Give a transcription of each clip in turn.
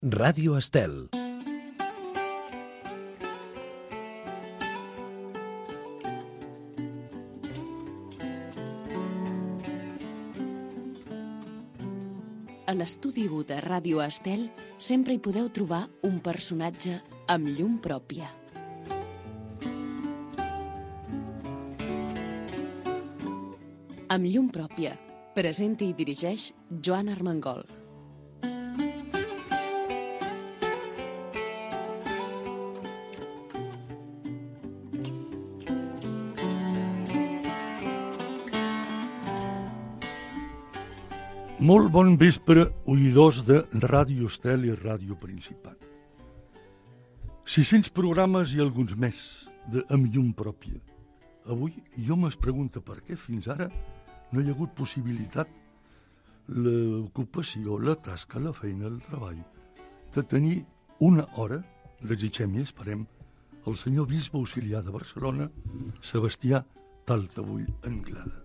Ràdio Estel. A l'estudi 1 de Ràdio Estel sempre hi podeu trobar un personatge amb llum pròpia. Amb llum pròpia, presenta i dirigeix Joan Armengol. Molt bon vespre, oïdors de Ràdio Estel i Ràdio Principat. 600 programes i alguns més de Amb llum pròpia. Avui jo m'es pregunto per què fins ara no hi ha hagut possibilitat l'ocupació, la tasca, la feina, el treball de tenir una hora, desitgem i esperem, el senyor bisbe auxiliar de Barcelona, Sebastià Taltabull Anglada.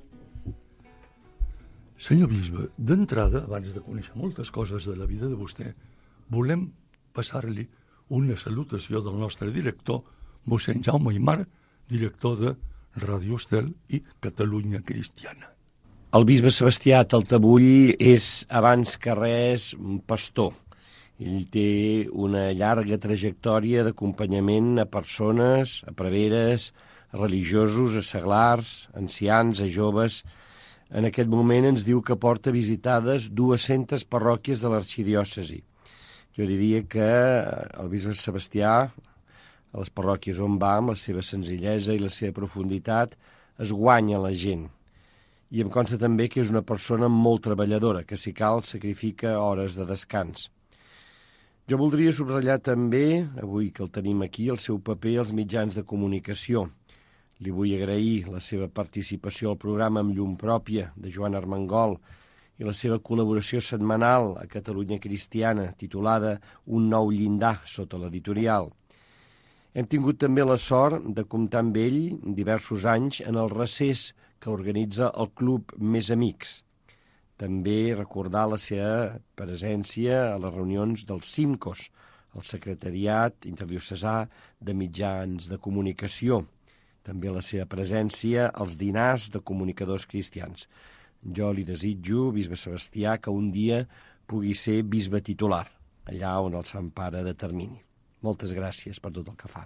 Senyor bisbe, d'entrada, abans de conèixer moltes coses de la vida de vostè, volem passar-li una salutació del nostre director, mossèn Jaume Aymar, director de Ràdio Estel i Catalunya Cristiana. El bisbe Sebastià Taltabull és, abans que res, un pastor. Ell té una llarga trajectòria d'acompanyament a persones, a preveres, a religiosos, a seglars, a ancians, a joves. En aquest moment ens diu que porta visitades 200 parròquies de l'arxidiòcesi. Jo diria que el bisbe Sebastià, a les parròquies on va, amb la seva senzillesa i la seva profunditat, es guanya la gent. I em consta també que és una persona molt treballadora, que si cal sacrifica hores de descans. Jo voldria subratllar també, avui que el tenim aquí, el seu paper als mitjans de comunicació. Li vull agrair la seva participació al programa Amb llum pròpia de Joan Armengol i la seva col·laboració setmanal a Catalunya Cristiana, titulada Un nou llindar, sota l'editorial. Hem tingut també la sort de comptar amb ell diversos anys en el recés que organitza el Club Més Amics. També recordar la seva presència a les reunions del CIMCOS, el Secretariat Interdiocesà de Mitjans de Comunicació. També la seva presència als dinars de comunicadors cristians. Jo li desitjo, bisbe Sebastià, que un dia pugui ser bisbe titular, allà on el Sant Pare determini. Moltes gràcies per tot el que fa.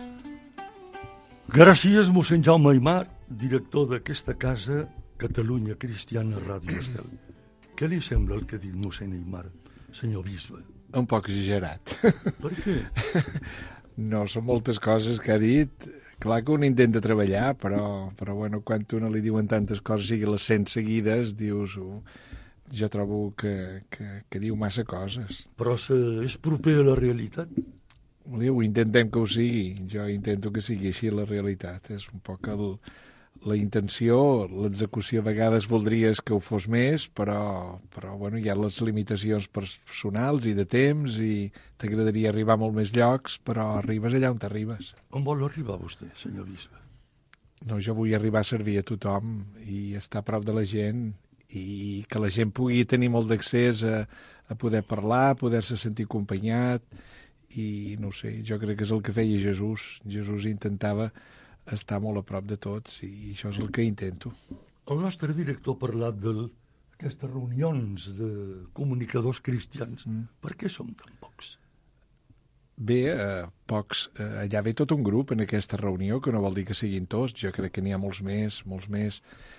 Gràcies, mossèn Jaume Aymar, director d'aquesta casa, Catalunya Cristiana Ràdio Estel. Què li sembla el que ha dit mossèn Aymar, senyor bisbe? Un poc exagerat. Per què? No, són moltes coses que ha dit. Clar que un intenta treballar, però bueno, quan a una li diuen tantes coses, sigui les 100 seguides, dius, jo trobo que diu massa coses. Però és proper a la realitat? Ho intentem que ho sigui, jo intento que sigui així la realitat. És un poc la intenció, l'execució a vegades voldries que ho fos més, però bueno, hi ha les limitacions personals i de temps i t'agradaria arribar a molt més llocs, però arribes allà on t'arribes. On vol arribar vostè, senyor bisbe? No, jo vull arribar a servir a tothom i estar a prop de la gent i que la gent pugui tenir molt d'accés a poder parlar, a poder-se sentir acompanyat i no sé, jo crec que és el que feia Jesús. Jesús intentava estar molt a prop de tots i això és el que intento. El nostre director ha parlat d'aquestes reunions de comunicadors cristians. Per què som tan pocs? Bé, pocs. Allà ve tot un grup en aquesta reunió, que no vol dir que siguin tots. Jo crec que n'hi ha molts més.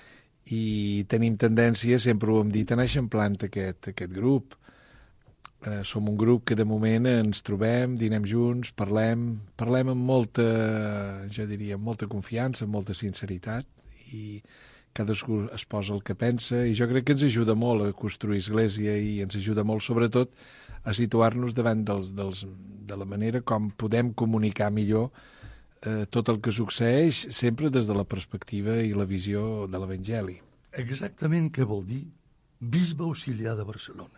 I tenim tendència, sempre ho hem dit, a anar eixamplant aquest grup. Som un grup que de moment ens trobem, dinem junts, parlem amb molta, jo diria, amb molta confiança, amb molta sinceritat i cadascú es posa el que pensa i jo crec que ens ajuda molt a construir església i ens ajuda molt sobretot a situar-nos davant de la manera com podem comunicar millor tot el que succeeix sempre des de la perspectiva i la visió de l'Evangeli. Exactament què vol dir bisbe auxiliar de Barcelona?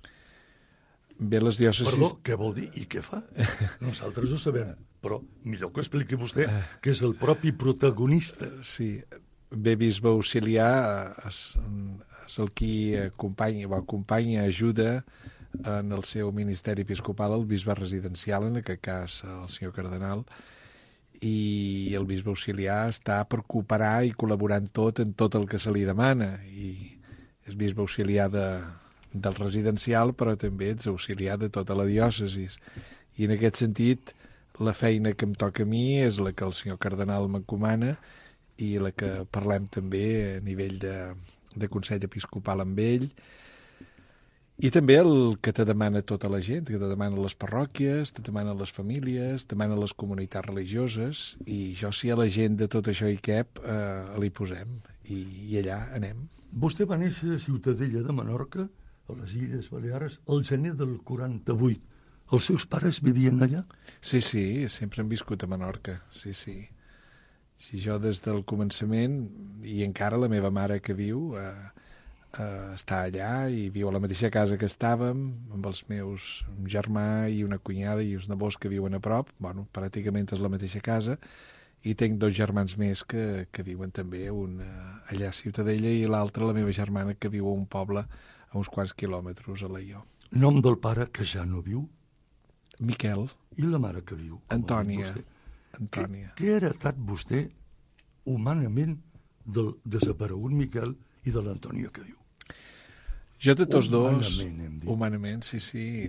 Bé, les diòcesis... Perdó, què vol dir i què fa? Nosaltres ho sabem, però millor que expliqui vostè, que és el propi protagonista. Sí, bé, bisbe auxiliar és el qui acompanya, ajuda en el seu ministeri episcopal el bisbe residencial, en aquest cas el senyor cardenal, i el bisbe auxiliar està per cooperar i col·laborar en tot el que se li demana, i és bisbe auxiliar del residencial, però també ets auxiliar de tota la diòcesi. I en aquest sentit, la feina que em toca a mi és la que el senyor cardenal m'encomana i la que parlem també a nivell de Consell Episcopal amb ell, i també el que te demana tota la gent, que te demana les parròquies, te demana les famílies, te demana les comunitats religioses, i jo, si a la gent de tot això hi cap, l'hi posem, i allà anem. Vostè va néixer a Ciutadella de Menorca, a les Illes Balears, al gener del 48. Els seus pares vivien allà? Sí, sempre han viscut a Menorca, sí. Si jo des del començament, i encara la meva mare que viu, està allà i viu a la mateixa casa que estàvem, amb els meus germà i una cunyada i uns nebos que viuen a prop, bueno, pràcticament és la mateixa casa, i tinc 2 germans més que viuen també, un allà a Ciutadella i l'altre, la meva germana, que viu a un poble a uns quants quilòmetres, a Alaior. Nom del pare que ja no viu? Miquel. I la mare que viu? Antònia. Què ha heretat vostè humanament del desaparegut Miquel i de l'Antònia que viu? Jo de tots dos... Humanament, hem dit. Humanament, sí.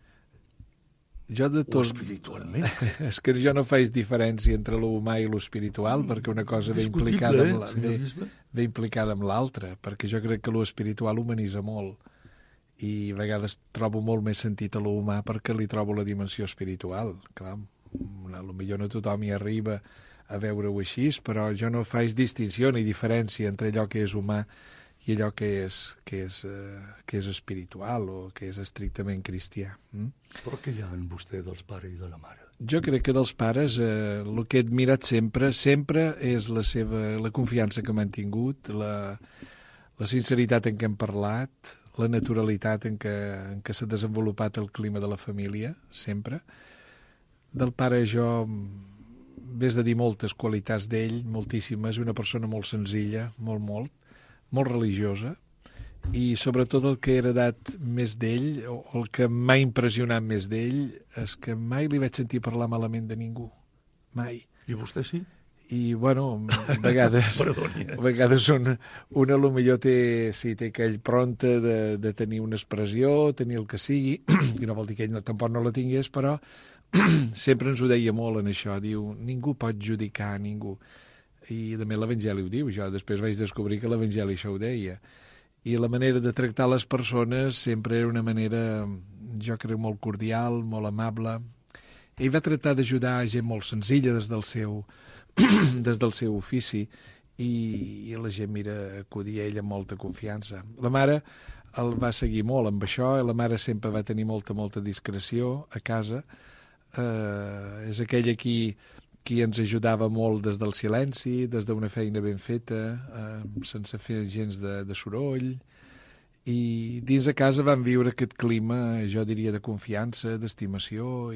Jo de tots... O espiritualment. És que jo no faig diferència entre l'humà i l'espiritual, perquè una cosa ve implicada amb l'altra, perquè jo crec que l'espiritual humanitza molt, i a vegades trobo molt més sentit a l'humà perquè li trobo la dimensió espiritual. Clar, potser no tothom hi arriba a veure-ho així, però jo no faig distinció ni diferència entre allò que és humà i allò que és espiritual o que és estrictament cristià. Però què hi ha en vostè dels pares i de la mare? Jo crec que dels pares el que he admirat sempre és la confiança que m'han tingut, la sinceritat en què hem parlat, la naturalitat en què s'ha desenvolupat el clima de la família, sempre. Del pare jo ves de dir moltes qualitats d'ell, moltíssimes, una persona molt senzilla, molt religiosa, i sobretot el que he heredat més d'ell, o el que m'ha impressionat més d'ell, és que mai li vaig sentir parlar malament de ningú. Mai. I vostè sí? I, bueno, a vegades un potser té aquell prompte de tenir una expressió, tenir el que sigui, i no vol dir que ell tampoc no la tingués, però sempre ens ho deia molt en això, diu, ningú pot judicar a ningú. I també l'Evangeli ho diu, jo després vaig descobrir que l'Evangeli això ho deia. I la manera de tractar les persones sempre era una manera, jo crec, molt cordial, molt amable. Ell va tractar d'ajudar gent molt senzilla des del seu ofici, i la gent, acudia a ell amb molta confiança. La mare el va seguir molt amb això, i la mare sempre va tenir molta discreció a casa. És aquella qui ens ajudava molt des del silenci, des d'una feina ben feta, sense fer gens de soroll, i dins de casa vam viure aquest clima, jo diria, de confiança, d'estimació,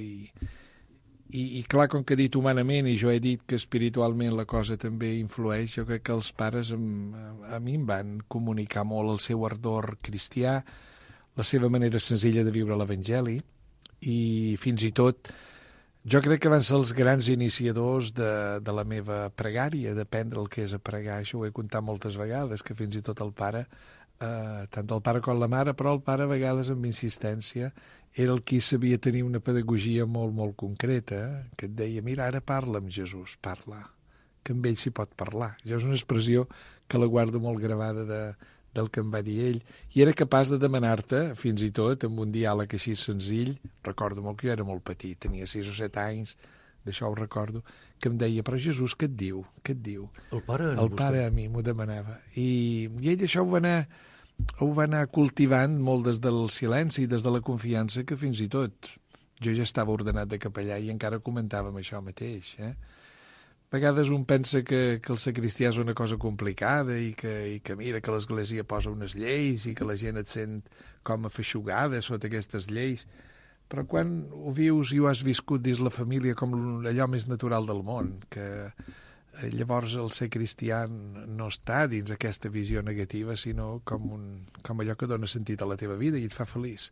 i clar, com que he dit humanament, i jo he dit que espiritualment la cosa també influeix, jo crec que els pares a mi em van comunicar molt el seu ardor cristià, la seva manera senzilla de viure l'Evangeli, i fins i tot jo crec que van ser els grans iniciadors de la meva pregària, d'aprendre el que és a pregar. Això ho he contat moltes vegades, que fins i tot el pare, tant el pare com la mare, però el pare a vegades amb insistència era el qui sabia tenir una pedagogia molt concreta, que et deia, mira, ara parla amb Jesús, parla, que amb ell s'hi pot parlar. Jo és una expressió que la guardo molt gravada del que em va dir ell, i era capaç de demanar-te, fins i tot, amb un diàleg així senzill, recordo molt que jo era molt petit, tenia 6 o 7 anys, d'això ho recordo, que em deia, però Jesús, què et diu? Què et diu? El pare a mi m'ho demanava. I ell això ho va anar cultivant molt des del silenci, des de la confiança, que fins i tot jo ja estava ordenat de capellà i encara comentàvem això mateix, A vegades un pensa que el sacristià és una cosa complicada i que mira que l'Església posa unes lleis i que la gent et sent com afeixugada sota aquestes lleis. Però quan ho vius i ho has viscut dins la família com allò més natural del món, que llavors el ser cristià no està dins aquesta visió negativa, sinó com allò que dona sentit a la teva vida i et fa feliç.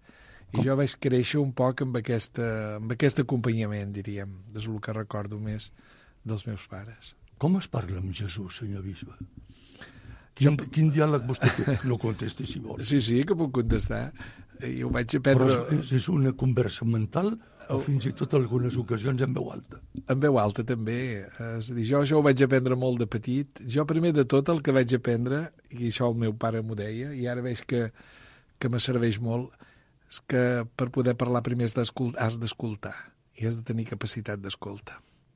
I jo vaig créixer un poc amb aquest acompanyament, diríem, és el que recordo més dels meus pares. Com es parla amb Jesús, senyor bisbe? Quin diàleg vostè té? No contesti, si vol. Sí, que puc contestar. I ho vaig aprendre... Però és una conversa mental o fins i tot algunes ocasions en veu alta? En veu alta, també. És a dir, jo ho vaig aprendre molt de petit. Jo, primer de tot, el que vaig aprendre, i això el meu pare m'ho deia, i ara veig que me serveix molt, és que per poder parlar primer has d'escoltar, i has de tenir capacitat d'escolta.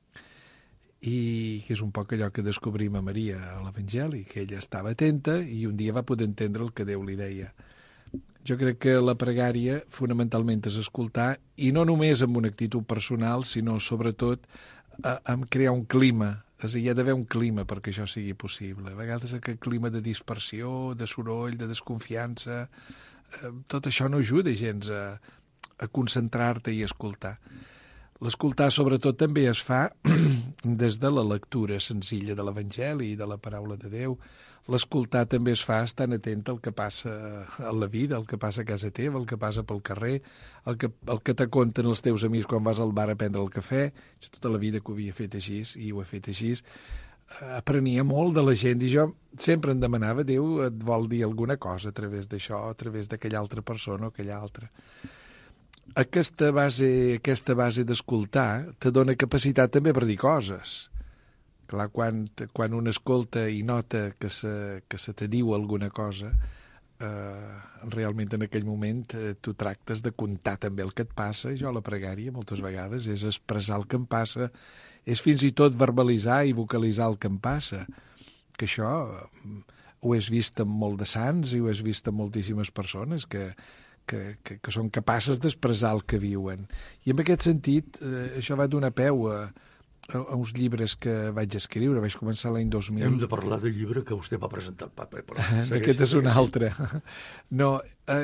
I que és un poc allò que descobrim a Maria a l'Evangeli, que ella estava atenta i un dia va poder entendre el que Déu li deia. Jo crec que la pregària fonamentalment és escoltar, i no només amb una actitud personal, sinó sobretot amb crear un clima. És a dir, hi ha d'haver un clima perquè això sigui possible. A vegades aquest clima de dispersió, de soroll, de desconfiança, tot això no ajuda gens a concentrar-te i escoltar. L'escoltar, sobretot, també es fa des de la lectura senzilla de l'Evangeli i de la paraula de Déu. L'escoltar també es fa estant atent al que passa a la vida, el que passa a casa teva, el que passa pel carrer, el que te conten els teus amics quan vas al bar a prendre el cafè. Jo tota la vida que ho havia fet així, i ho he fet així, aprenia molt de la gent, i jo sempre em demanava, Déu et vol dir alguna cosa a través d'això, a través d'aquella altra persona o aquella altra. Aquesta base d'escoltar te dona capacitat també per dir coses. Clar, quan un escolta i nota que se te diu alguna cosa, realment en aquell moment tu tractes de contar també el que et passa. I jo la pregària moltes vegades és expressar el que em passa, és fins i tot verbalitzar i vocalitzar el que em passa, que això ho has vist amb molt de sants i ho has vist amb moltíssimes persones que són capaces d'expressar el que viuen. I en aquest sentit, això va donar peu a uns llibres que vaig escriure. Vaig començar l'any 2000. Hem de parlar del llibre que vostè va presentar al papa. Aquest és un altre. No,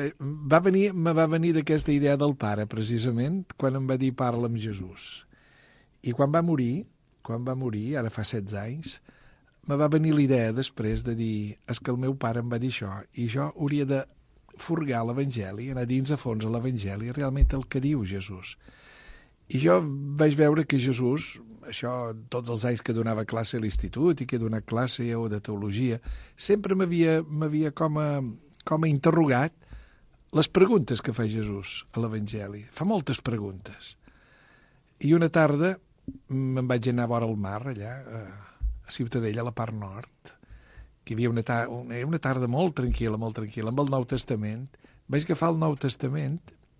me va venir d'aquesta idea del pare, precisament, quan em va dir parla amb Jesús. I quan va morir, ara fa 16 anys, me va venir l'idea després de dir és que el meu pare em va dir això, i jo hauria de furgar l'Evangeli, anar dins a fons a l'Evangeli, realment el que diu Jesús. I jo vaig veure que Jesús, això tots els anys que donava classe a l'institut i que he donat classe o de teologia, sempre m'havia com a interrogat les preguntes que fa Jesús a l'Evangeli. Fa moltes preguntes. I una tarda me'n vaig anar a vora el mar, allà, a Ciutadella, a la part nord, que hi havia una tarda molt tranquil·la, amb el Nou Testament. Vaig agafar el Nou Testament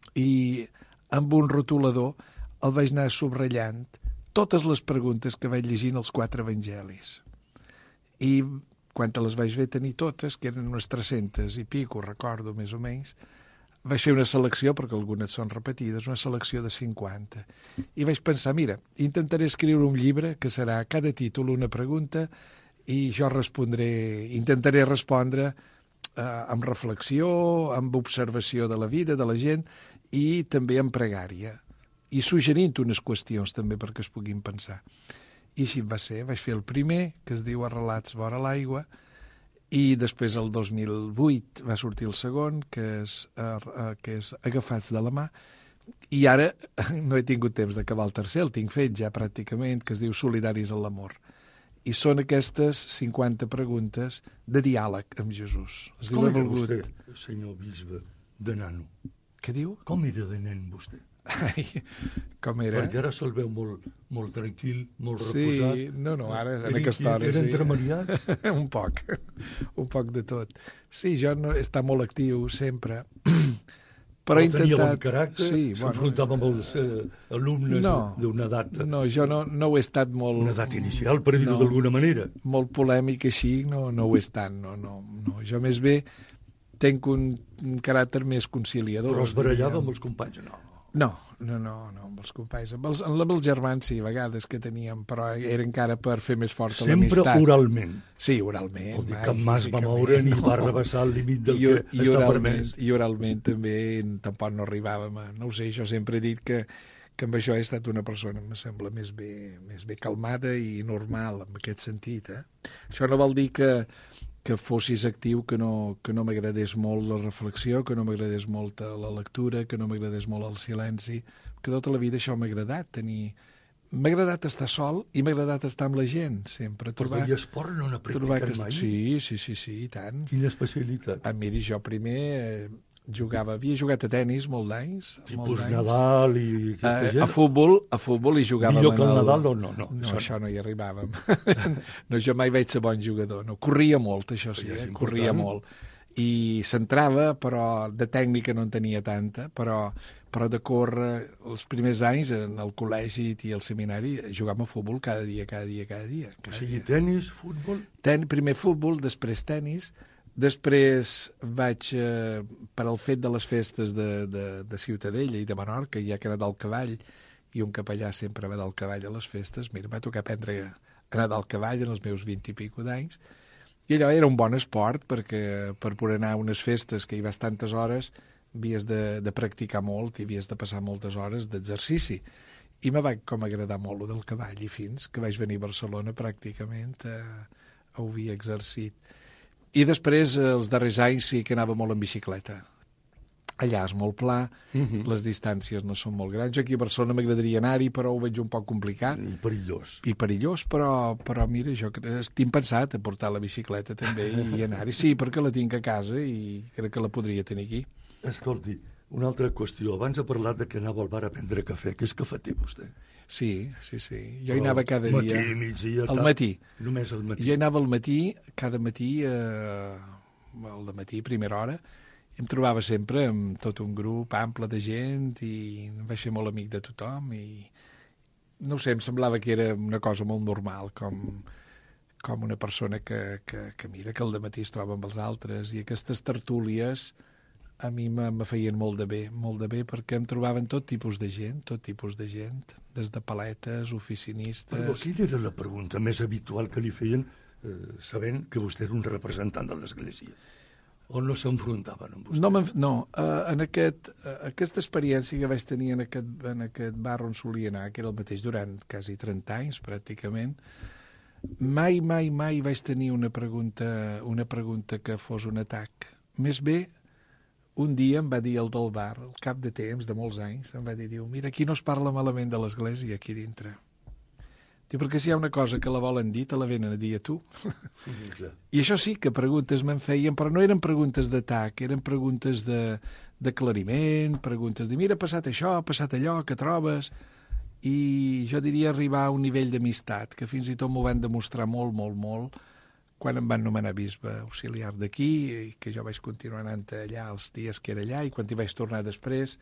i amb un rotulador el vaig anar subratllant totes les preguntes que vaig llegir en els 4 evangelis. I quan te les vaig ver tenir totes, que eren unes 300 i pico, recordo més o menys, vaig fer una selecció, perquè algunes són repetides, una selecció de 50. I vaig pensar, mira, intentaré escriure un llibre que serà cada títol una pregunta i jo intentaré respondre amb reflexió, amb observació de la vida, de la gent, i també amb pregària, i suggerint unes qüestions també perquè es puguin pensar. I així va ser, vaig fer el primer, que es diu Arrelats vora l'aigua, i després el 2008 va sortir el segon, que és Agafats de la mà, i ara no he tingut temps d'acabar el tercer, el tinc fet ja pràcticament, que es diu Solidaris en l'amor. I són aquestes 50 preguntes de diàleg amb Jesús. Com era vostè, senyor bisbe, de nano? Què diu? Com era de nen vostè? Ai, com era? Perquè ara se'l veu molt tranquil, molt reposat. Sí, no, ara en aquesta hora era sí. entremaliat? un poc de tot. Sí, jo no he estat molt actiu sempre, però he intentat... Tenia bon caràcter? Sí, s'enfrontava amb els alumnes d'una edat... No, jo no ho he estat molt... Una edat inicial, per dir-ho d'alguna manera. Molt polèmic així, no ho he estat, no. Jo més bé tenc un caràcter més conciliador. Però es barallava amb els companys, no? No, amb els companys. Amb els germans sí, a vegades que teníem, però era encara per fer més forta l'amistat. Sempre oralment? Sí, oralment. Vol dir que mai es va moure ni va rebassar el límit del que està permès. I oralment també tampoc no arribàvem a... No ho sé, jo sempre he dit que amb això he estat una persona, em sembla, més bé calmada i normal, en aquest sentit. Això no vol dir que que fossis actiu, que no m'agradés molt la reflexió, que no m'agradés molt la lectura, que no m'agradés molt el silenci, que tota la vida això m'ha agradat, m'ha agradat estar sol i m'ha agradat estar amb la gent, sempre. Però i esport no n'ha practicat mai? Sí, i tant. Quina especialitat? Miri, jo primer havia jugat a tennis molt d'anys. Tipus Nadal i aquesta gent? A futbol i jugàvem... Millor que el Nadal o no? No, això no hi arribàvem. No, jo mai vaig ser bon jugador. No, corria molt, això sí, corria molt. I s'entrava, però de tècnica no en tenia tanta, però de córrer els primers anys en el col·legi i el seminari jugàvem a futbol cada dia. O sigui, tenis, futbol? Primer futbol, després tenis. Després vaig, per al fet de les festes de Ciutadella i de Menorca, ja que era del cavall, i un capellà sempre va del cavall a les festes, mira, em va tocar aprendre a anar del cavall en els meus 20 i pico d'anys, i allò era un bon esport, perquè per poder anar a unes festes que hi vas tantes hores, havies de practicar molt i havies de passar moltes hores d'exercici. I me va com agradar molt lo del cavall, i fins que vaig venir a Barcelona pràcticament ho havia exercit. I després, els darrers anys, sí que anava molt en bicicleta. Allà és molt pla, les distàncies no són molt grans. Aquí a Barcelona m'agradaria anar-hi, però ho veig un poc complicat. I perillós. I perillós, però mira, jo tinc pensat a portar la bicicleta també i anar-hi. Sí, perquè la tinc a casa i crec que la podria tenir aquí. Escolti, una altra qüestió. Abans ha parlat de que anava al bar a prendre cafè. Què és cafeter, vostè? Sí. Jo hi anava cada dia. Matí, migdia, al matí. Només al matí. Jo hi anava al matí, cada matí, al matí, primera hora, i em trobava sempre amb tot un grup ample de gent i em vaig ser molt amic de tothom i no sé, em semblava que era una cosa molt normal, com una persona que mira que al dematí es troba amb els altres, i aquestes tertúlies a mi me feien molt de bé, perquè em trobaven tot tipus de gent, des de paletes, oficinistes... Però quina era la pregunta més habitual que li feien, sabent que vostè era un representant de l'Església? O no s'enfrontaven amb vostè? No, en aquesta experiència que vaig tenir en aquest bar on solia anar, que era el mateix durant quasi 30 anys, pràcticament, mai vaig tenir una pregunta que fos un atac. Més bé, un dia em va dir el del bar, al cap de temps, de molts anys, em va dir, mira, aquí no es parla malament de l'Església, aquí dintre. Diu, perquè si hi ha una cosa que la volen dir, te la venen a dir a tu. I això sí, que preguntes me'n feien, però no eren preguntes d'atac, eren preguntes d'aclariment, preguntes de, mira, ha passat això, ha passat allò, què trobes? I jo diria arribar a un nivell d'amistat, que fins i tot m'ho van demostrar molt, quan em van nomenar bisbe auxiliar d'aquí, i que jo vaig continuar anant allà els dies que era allà, i quan hi vaig tornar després,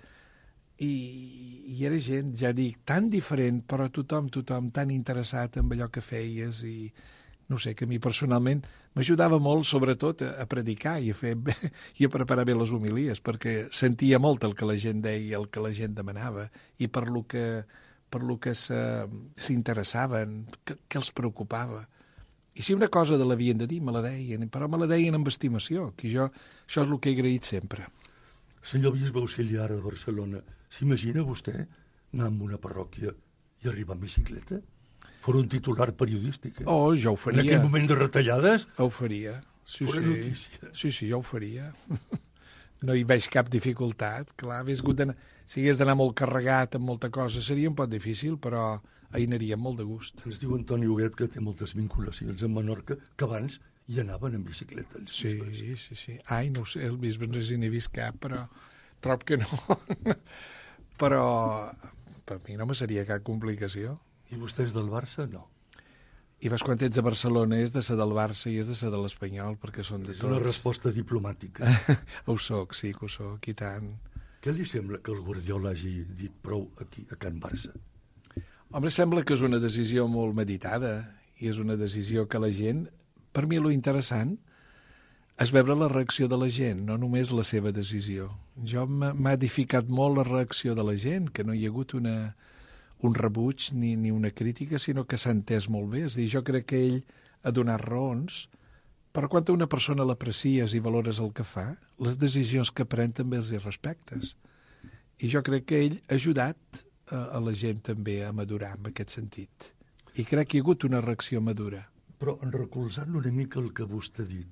i era gent, ja dic, tan diferent, però tothom tan interessat en allò que feies, i no sé, que a mi personalment m'ajudava molt, sobretot, a predicar i a preparar bé les homilies, perquè sentia molt el que la gent deia, el que la gent demanava, i per lo que s'interessaven, que els preocupava. I si una cosa de l'havien de dir, me la deien, però me la deien amb estimació, que això és el que he agraït sempre. Senyor bisbe auxiliar de Barcelona, s'imagina vostè anar a una parròquia i arribar en bicicleta? Fora un titular periodístic, Oh, jo ho faria. En aquell moment de retallades? Ho faria. Fora notícia. Sí, jo ho faria. No hi veig cap dificultat. Clar, si hagués d'anar molt carregat amb molta cosa, seria un poc difícil, però hi anaria molt de gust. Ens diu Antoni Huguet que té moltes vinculacions amb Menorca, que abans hi anaven en bicicleta. Sí. Ai, no ho sé, el bisbe no sé si n'he vist cap, però trob que no. Però per mi no me seria cap complicació. I vostè és del Barça? No. I vas, quan ets a Barcelona, és de ser del Barça i és de ser de l'Espanyol, perquè són de tots. És una resposta diplomàtica. Ho soc, sí que ho soc, i tant. Què li sembla que el Guardiola hagi dit prou aquí, a Can Barça? Home, sembla que és una decisió molt meditada i és una decisió que la gent... Per mi, lo interessant és veure la reacció de la gent, no només la seva decisió. M'ha edificat molt la reacció de la gent, que no hi ha hagut un rebuig ni una crítica, sinó que s'ha entès molt bé. És a dir, jo crec que ell ha donat raons, però quan a una persona l'aprecies i valores el que fa, les decisions que pren també els hi respectes. I jo crec que ell ha ajudat a la gent també a madurar en aquest sentit. I crec que hi ha hagut una reacció madura. Però en recolzant una mica el que vostè ha dit,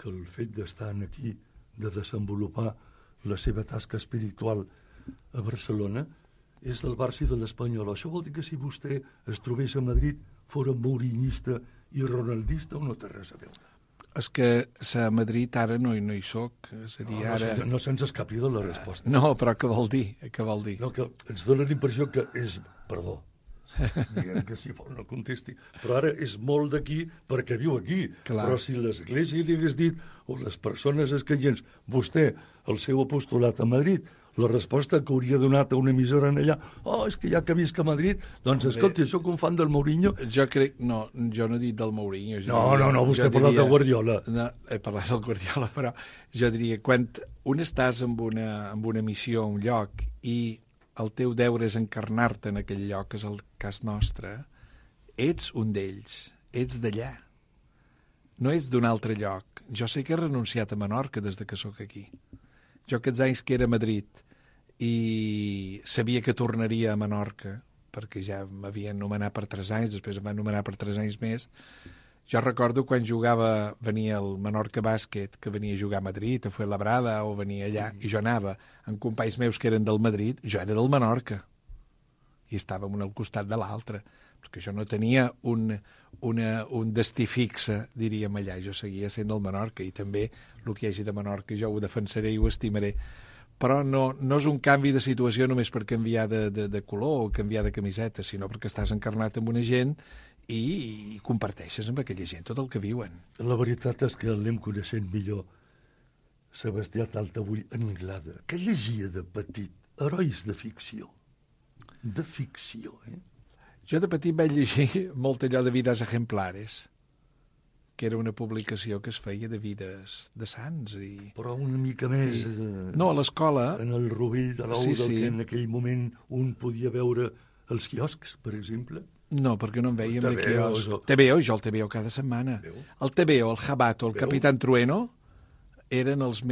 que el fet d'estar aquí, de desenvolupar la seva tasca espiritual a Barcelona, és del Barça i de l'Espanyol. Això vol dir que si vostè es trobés a Madrid fora mourinista i ronaldista o no té res a veure? És que a Madrid ara no hi soc. És a dir, ara... No se'ns escapi de la resposta. No, però què vol dir? Què vol dir? No, que ens dona la impressió que és... Perdó, diguem que si vol no contesti, però ara és molt d'aquí perquè viu aquí. Clar. Però si l'Església li hagués dit, o les persones escaients, vostè, el seu apostolat a Madrid, la resposta que hauria donat a una emissora en allà, és que ja que visc a Madrid, doncs escolti, sóc un fan del Mourinho. Jo crec... No, jo no he dit del Mourinho. No, vostè ha parlat del Guardiola. No, he parlat del Guardiola, però jo diria, quan un estàs en una missió a un lloc i el teu deure és encarnar-te en aquell lloc, que és el cas nostre, ets un d'ells, ets d'allà. No ets d'un altre lloc. Jo sé que he renunciat a Menorca des que sóc aquí. Jo aquests anys que era a Madrid i sabia que tornaria a Menorca, perquè ja m'havien nomenat per 3 anys, després em van nomenar per 3 anys més. Jo recordo quan venia el Menorca Bàsquet, que venia a jugar a Madrid, a Fuenlabrada, o venia allà, i jo anava amb companys meus que eren del Madrid, jo era del Menorca, i estàvem un al costat de l'altre, perquè jo no tenia un destí fixe, diríem allà, jo seguia sent del Menorca, i també el que hi hagi de Menorca jo ho defensaré i ho estimaré. Però no és un canvi de situació només per canviar de color o canviar de camiseta, sinó perquè estàs encarnat amb una gent i comparteixes amb aquella gent tot el que viuen. La veritat és que l'anem coneixent millor. Sebastià Taltabull Anglada, que llegia de petit herois de ficció. De ficció, eh? Jo de petit vaig llegir molt allò de Vidas Ejemplares, que era una publicació que es feia de vides de sants. Però una mica més... No, a l'escola... En el rovell de l'ou sí. que en aquell moment un podia veure els quioscs, per exemple. No, perquè no en vèiem de quioscs. TVO, jo el TVO cada setmana. El TVO, el Jabato, el Capitán Trueno eren les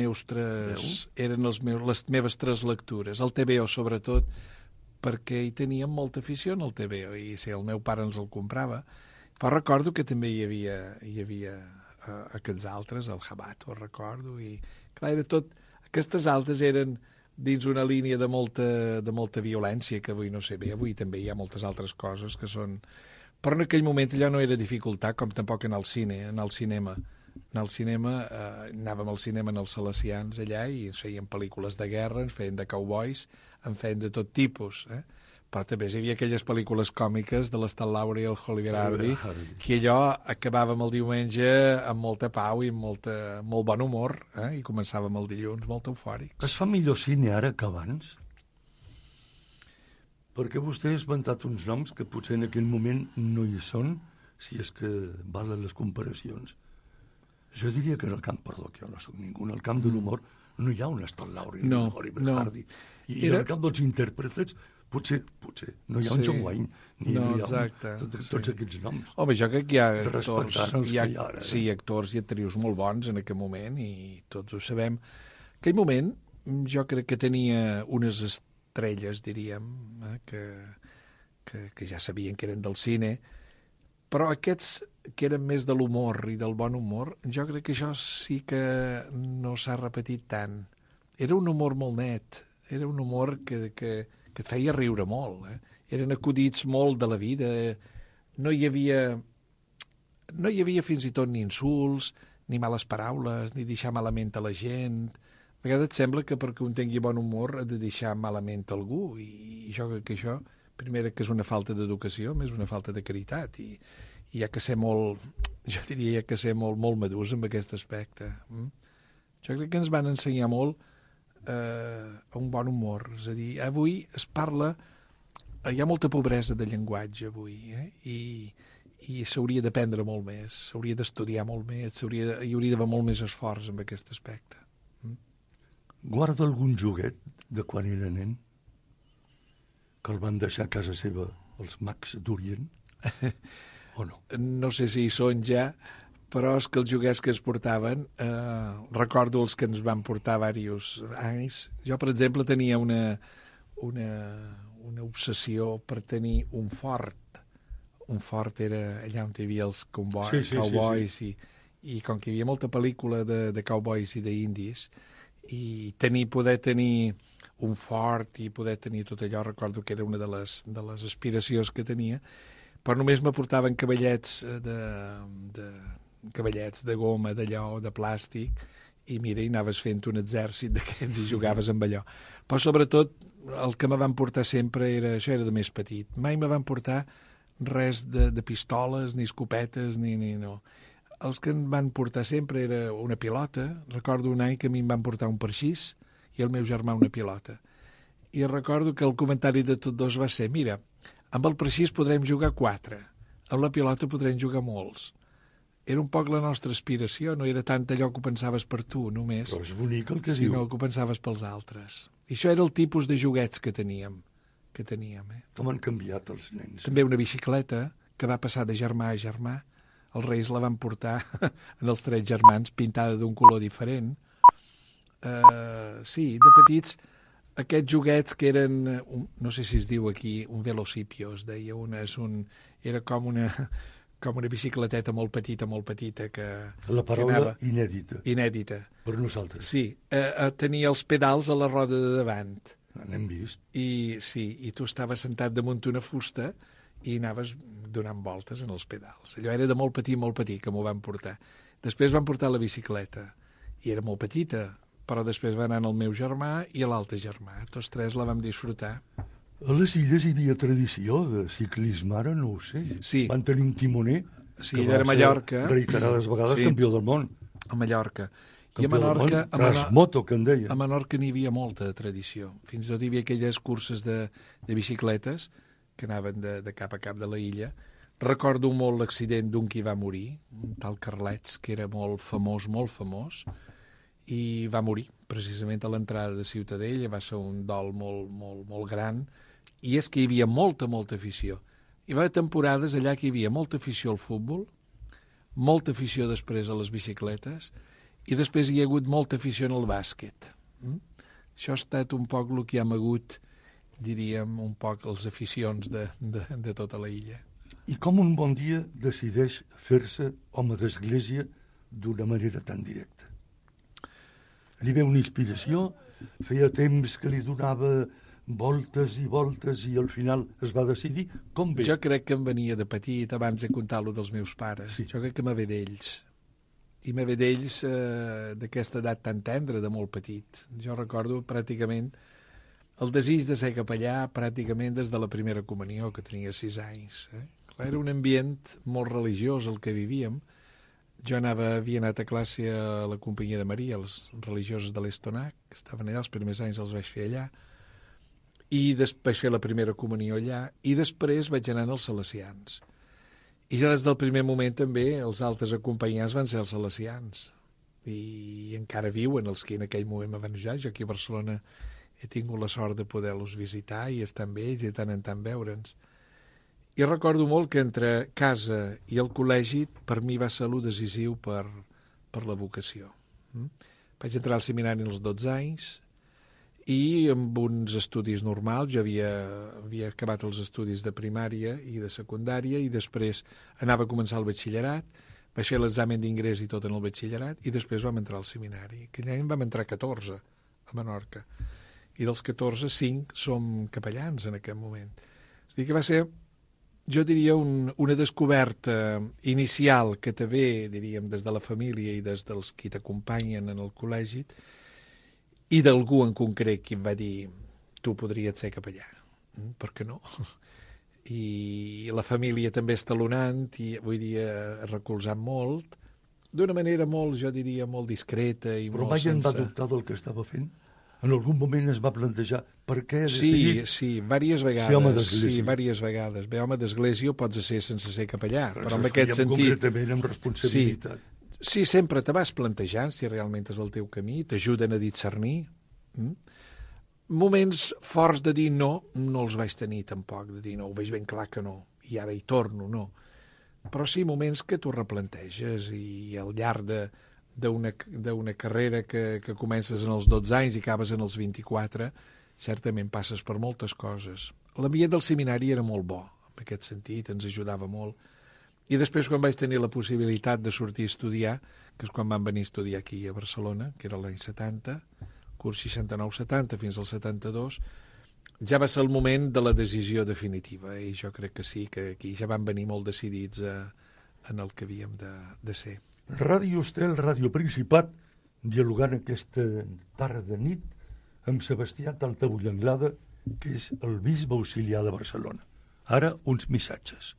meves 3 lectures. El TVO, sobretot, perquè hi teníem molta afició en el TVO i si el meu pare ens el comprava. Però recordo que també hi havia aquests altres, el Jabato, recordo, i clar, era tot... Aquestes altres eren dins una línia de molta violència, que avui no sé bé, avui també hi ha moltes altres coses que són... Però en aquell moment allò no era dificultat, com tampoc en el cinema. En el cinema, anàvem al cinema en els Salesians allà i ens feien pel·lícules de guerra, ens feien de cowboys, en feien de tot tipus, Però també hi havia aquelles pel·lícules còmiques de l'Stan Laurel i el Oliver Hardy, que allò acabàvem el diumenge amb molta pau i molt bon humor, i començàvem el dilluns molt eufòrics. Es fa millor cine ara que abans? Perquè vostè ha esmentat uns noms que potser en aquell moment no hi són, si és que valen les comparacions. Jo diria que en el camp, perdó, que jo no soc ningú, en el camp de l'humor no hi ha un Stan Laurel i un Oliver Hardy. I en el camp dels intèrprets potser no hi ha un John Wayne, ni no hi ha tots aquests noms. Home, jo crec que hi ha actors i actrius molt bons en aquest moment, i tots ho sabem. En aquell moment jo crec que tenia unes estrelles, diríem, que ja sabien que eren del cine, però aquests que eren més de l'humor i del bon humor, jo crec que això sí que no s'ha repetit tant. Era un humor molt net, era un humor que et feia riure molt. Eren acudits molt de la vida. No hi havia fins i tot ni insults, ni males paraules, ni deixar malament a la gent. A vegades et sembla que perquè un tingui bon humor ha de deixar malament algú, i jo crec que això, primera, que és una falta d'educació, més una falta de caritat, i hi ha que ser molt, jo diria que ser molt madurs en aquest aspecte. Jo crec que ens van ensenyar molt a un bon humor. És a dir, avui es parla... Hi ha molta pobresa de llenguatge avui, i s'hauria d'aprendre molt més, s'hauria d'estudiar molt més, hi hauria d'haver molt més esforç en aquest aspecte. Guarda algun joguet de quan era nen que el van deixar a casa seva els mags d'Orient? O no? No sé si hi són ja, però és que els joguets que es portaven, recordo els que ens van portar diversos anys. Jo, per exemple, tenia una obsessió per tenir un fort. Un fort era allà on hi havia els cowboys, i com que hi havia molta pel·lícula de cowboys i d'indis, i poder tenir un fort i poder tenir tot allò, recordo que era una de les aspiracions que tenia, però només m'aportaven cavallets de goma, d'allò, de plàstic, i mira, i anaves fent un exèrcit d'aquests i jugaves amb allò. Però sobretot el que me van portar sempre això era de més petit. Mai me van portar res de pistoles, ni escopetes, ni no. Els que em van portar sempre era una pilota. Recordo un any que a mi em van portar un parxís i el meu germà una pilota. I recordo que el comentari de tots dos va ser: mira, amb el parxís podrem jugar 4, amb la pilota podrem jugar molts. Era un poc la nostra aspiració, no era tant allò que ho pensaves per tu, només. Però és bonic el que diu. Sinó que ho pensaves pels altres. I això era el tipus de joguets que teníem. Com han canviat els nens. També una bicicleta que va passar de germà a germà. Els Reis la van portar en els 3 germans, pintada d'un color diferent. Sí, de petits, aquests joguets que eren, no sé si es diu aquí, un velocipio, es deia, era com una bicicleteta molt petita que... La paraula inèdita. Per nosaltres. Sí, tenia els pedals a la roda de davant. N'hem vist. I tu estaves sentat damunt una fusta i anaves donant voltes en els pedals. Allò era de molt petit que m'ho van portar. Després van portar la bicicleta, i era molt petita, però després va anar el meu germà i l'altre germà. Tots 3 la vam disfrutar. A les Illes hi havia tradició de ciclisme, ara no ho sé. Sí. Van tenir un timoner que va ser Mallorca. Reiterades vegades campió del món. A Mallorca. I a Menorca, Trasmoto, que en deia. A Menorca n'hi havia molta tradició. Fins i tot hi havia aquelles curses de bicicletes que anaven de cap a cap de la illa. Recordo molt l'accident d'un qui va morir, un tal Carlets, que era molt famós, i va morir precisament a l'entrada de Ciutadella. Va ser un dol molt gran, i és que hi havia molta afició. Hi va haver temporades allà que hi havia molta afició al futbol, molta afició després a les bicicletes, i després hi ha hagut molta afició en el bàsquet. Això ha estat un poc el que ha mogut, diríem, un poc les aficions de tota la illa. I com un bon dia decideix fer-se home d'església d'una manera tan directa? Li ve una inspiració, feia temps que li donava voltes i voltes i al final es va decidir. Com ve? Jo crec que em venia de petit, abans de contar-lo dels meus pares. Sí. Jo crec que me ve d'ells. I me ve d'ells d'aquesta edat tan tendra, de molt petit. Jo recordo pràcticament el desig de ser capellà pràcticament des de la primera comunió, que tenia 6 anys. Era un ambient molt religiós el que vivíem. Jo havia anat a classe a la Companyia de Maria, els religiosos de l'Estonac, que estaven allà, els primers anys els vaig fer allà, i després fer la primera comunió allà, i després vaig anar als Salesians. I ja des del primer moment també els altres acompanyants van ser els salesians. I encara viuen els que en aquell moment me van ajudar. Jo aquí a Barcelona he tingut la sort de poder-los visitar i estar amb ells i de tant en tant veure'ns. I recordo molt que entre casa i el col·legi per mi va ser lo decisiu per la vocació. Vaig entrar al seminari als 12 anys i amb uns estudis normals. Jo havia acabat els estudis de primària i de secundària i després anava a començar el batxillerat, vaig fer l'examen d'ingrés i tot en el batxillerat i després vam entrar al seminari. Aquell any vam entrar 14 a Menorca i dels 14, 5 som capellans en aquest moment. És a dir, que va ser, jo diria, una descoberta inicial que te ve, diríem, des de la família i des dels qui t'acompanyen en el col·legi, i d'algú en concret que em va dir: tu podries ser capellà, per què no? I la família també estalonant i avui dia recolzant molt, d'una manera molt, jo diria, molt discreta i però molt sense... Però mai en va dubtar del que estava fent? En algun moment es va plantejar per què ha decidit diverses vegades. Ser home d'església? Sí, diverses vegades. Bé, home d'església ho pots ser sense ser capellà, però en això aquest sentit... concretament amb responsabilitat. Sí, sempre te vas plantejant si realment és el teu camí, t'ajuden a discernir. Moments forts de dir no els vaig tenir tampoc, de dir no, ho veig ben clar que no, i ara hi torno, no. Però sí, moments que tu replanteges i al llarg d'una carrera que comences en els 12 anys i acabes en els 24, certament passes per moltes coses. L'ambient del seminari era molt bo, en aquest sentit, ens ajudava molt. I després, quan vaig tenir la possibilitat de sortir a estudiar, que és quan vam venir a estudiar aquí a Barcelona, que era l'any 70, curs 69-70 fins al 72, ja va ser el moment de la decisió definitiva, i jo crec que sí, que aquí ja vam venir molt decidits en el que havíem de ser. Ràdio Estel, Ràdio Principat, dialogant aquesta tarda nit amb Sebastià Taltabull Anglada, que és el bisbe auxiliar de Barcelona. Ara, uns missatges.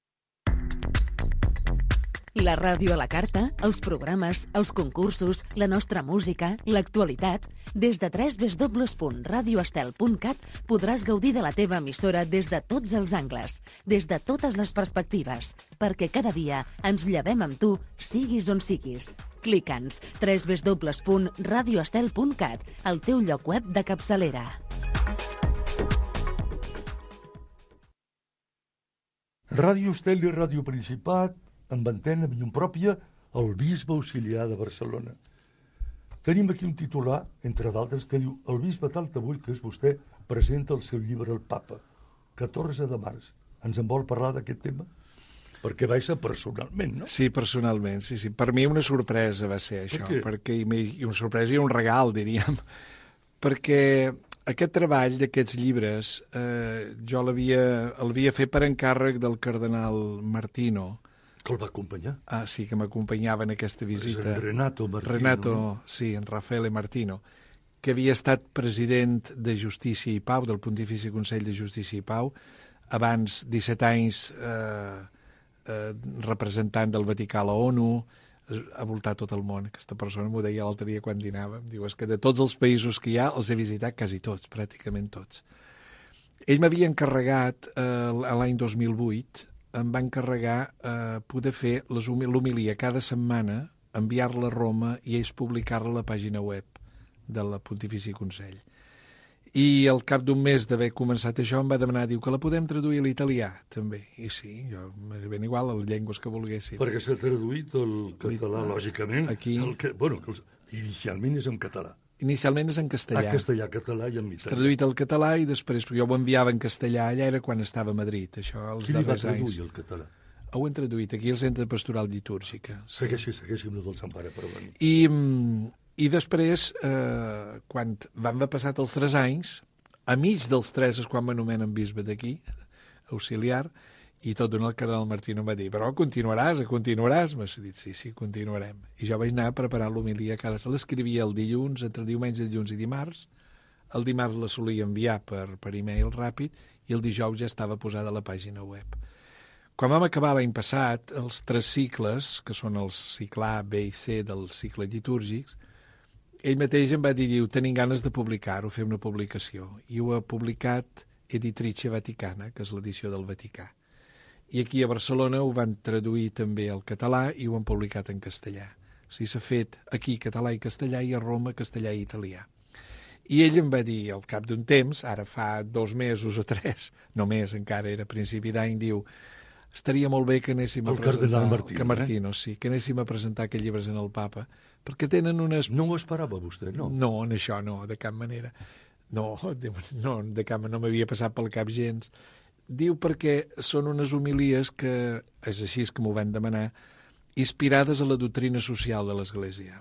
La ràdio a la carta, els programes, els concursos, la nostra música, l'actualitat... Des de www.radioestel.cat podràs gaudir de la teva emissora des de tots els angles, des de totes les perspectives, perquè cada dia ens llevem amb tu, siguis on siguis. Clica'ns www.radioestel.cat, el teu lloc web de capçalera. Ràdio Estel i Ràdio Principat, amb antena llum pròpia, el bisbe auxiliar de Barcelona. Tenim aquí un titular, entre d'altres, que diu: el bisbe Taltabull, que és vostè, presenta el seu llibre al Papa. 14 de març. Ens en vol parlar d'aquest tema? Perquè va ser personalment, no? Sí, personalment, sí. Per mi una sorpresa va ser això. Perquè, i una sorpresa i un regal, diríem. Perquè aquest treball d'aquests llibres jo l'havia fet per encàrrec del cardenal Martino, que el va acompanyar. Ah, sí, que m'acompanyava en aquesta visita. En Renato Martino. Renato, sí, en Raffaele Martino, que havia estat president de Justícia i Pau, del Pontifici Consell de Justícia i Pau, abans 17 anys representant del Vaticà a la ONU, ha voltat tot el món. Aquesta persona m'ho deia l'altre dia quan dinàvem. Diu, és que de tots els països que hi ha, els he visitat quasi tots, pràcticament tots. Ell m'havia encarregat, l'any 2008, em va encarregar poder fer l'homilia cada setmana, enviar-la a Roma i ells publicar-la a la pàgina web de la Pontifici Consell. I al cap d'un mes d'haver començat això em va demanar, diu, que la podem traduir a l'italià, també. I sí, jo m'era ben igual a les llengües que volguessin. Perquè s'ha traduït el català, lògicament. Aquí... inicialment és en català. Inicialment és en castellà. Castellà, català i en italià. Traduït al català i després jo ho enviava en castellà, allà era quan estava a Madrid, això als darrers anys. Qui li va traduir el català? Ho hem traduït aquí al Centre Pastoral Litúrgica. Sí. Segueixi-me del Sant Pare per venir. I després, quan van haver passat els 3 anys, a mig dels 3 és quan m'anomenen bisbe d'aquí, auxiliar, i tot d'una el cardenal Martino em va dir, però continuaràs? M'ha dit, sí, continuarem. I jo vaig anar a preparar l'homilia cada setmana. L'escrivia el dilluns, entre diumenge, dilluns i dimarts. El dimarts la solia enviar per e-mail ràpid i el dijous ja estava posada a la pàgina web. Quan vam acabar l'any passat, els 3 cicles, que són els cicle A, B i C dels cicles litúrgics, ell mateix em va dir, diu, tenim ganes de publicar-ho, fer una publicació. I ho ha publicat Editrice Vaticana, que és l'edició del Vaticà. I aquí a Barcelona ho van traduir també al català i ho han publicat en castellà. O sigui, s'ha fet aquí català i castellà i a Roma castellà i italià. I ell em va dir, al cap d'un temps, ara fa 2 mesos o 3, només encara era principi d'any, diu, estaria molt bé que anéssim a presentar... Martino, sí, que anéssim a presentar aquests llibres en el Papa, perquè tenen unes... No ho esperava vostè, no? No, en això no, de cap manera. No, de cap manera, no m'havia passat pel cap gens. Diu perquè són unes homilies que, és així que m'ho van demanar, inspirades a la doctrina social de l'Església.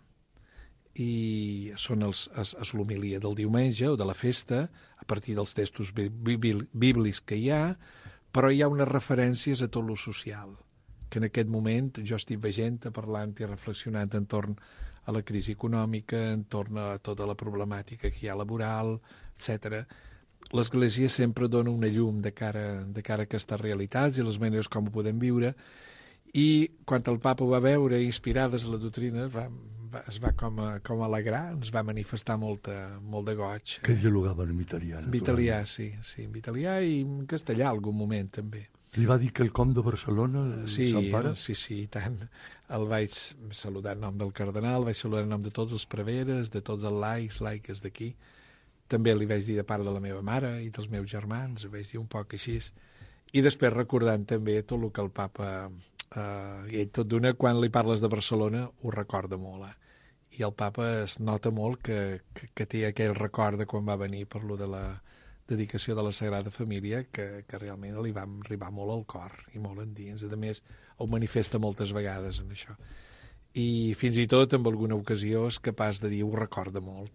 I són l'homilia del diumenge o de la festa, a partir dels textos bíblics que hi ha, però hi ha unes referències a tot lo social, que en aquest moment jo estic veient, parlant i reflexionant entorn a la crisi econòmica, entorn a tota la problemàtica que hi ha laboral, etc. L'Església sempre dona una llum de cara a aquestes realitats i les maneres com ho podem viure, i quan el Papa ho va veure, inspirades a la doctrina, es va com alegrar, ens va manifestar molt de goig. Que dialogaven en italià. En italià, sí, en italià i en castellà algun moment, també. Li va dir que el com de Barcelona, Sant Pare? Sí, i tant. El vaig saludar en nom del cardenal, vaig saludar en nom de tots els preveres, de tots els laiques d'aquí. També li vaig dir de part de la meva mare i dels meus germans, vaig dir un poc així. I després recordant també tot el que el Papa... I ell tot d'una, quan li parles de Barcelona, ho recorda molt. I el Papa es nota molt que té aquell record de quan va venir per lo de dedicació de la Sagrada Família que realment li va arribar molt al cor i molt endins. A més, ho manifesta moltes vegades en això. I fins i tot, en alguna ocasió, és capaç de dir ho recorda molt.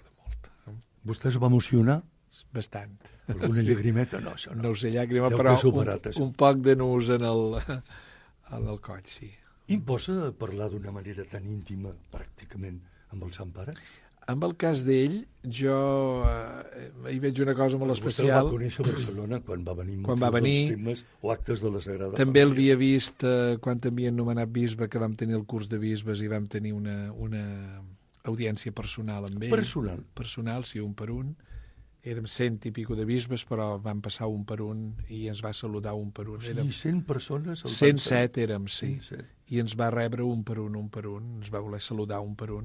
Vostè es va emocionar? Bastant. Alguna llagrimeta? No, això no. No ho sé, llàgrima, Deu però que superat, un poc de nus en el coll, sí. Imposa parlar d'una manera tan íntima, pràcticament, amb el Sant Pare? En el cas d'ell, jo hi veig una cosa molt especial. Vostè el va conèixer a Barcelona quan va venir dels temes o actes de la Sagrada Família. També l'havia vist quan t'havien nomenat bisbe, que vam tenir el curs de bisbes i vam tenir una audiència personal amb ell. Personal, sí, un per un. Érem 100 i pico de bisbes, però vam passar un per un i ens va saludar un per un. O sigui, 100 persones? 107 érem, sí. 107. I ens va rebre un per un, ens va voler saludar un per un.